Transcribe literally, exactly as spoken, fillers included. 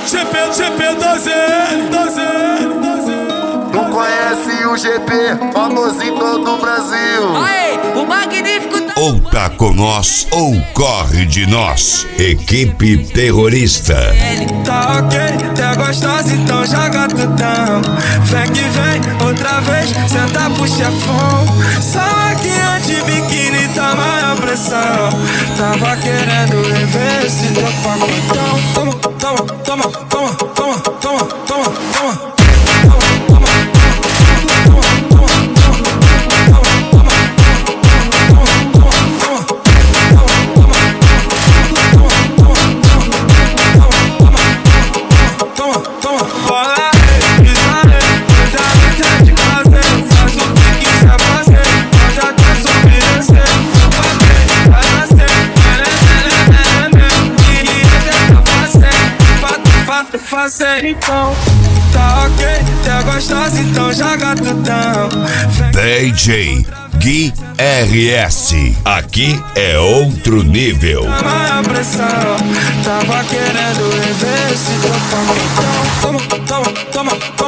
G P, G P doze L, doze L, doze L. Não conhece o G P, famoso em todo o Brasil. Aê, o magnífico tá... Ou tá com nós, ou corre de nós. Equipe terrorista. Tá ok, tá gostosa, então joga tudão. Vem que vem, outra vez, senta pro chefão. Só aqui antes biquíni, tá maior pressão. Tava querendo rever esse teu pacotão. Toma, toma, toma, toma, toma, toma, toma, toma. Então, tá ok, tá gostosa, então joga tudão. D J Gui R S. Aqui é outro nível. A maior pressão, tava querendo rever esse teu pacotão. Toma, toma, toma, toma.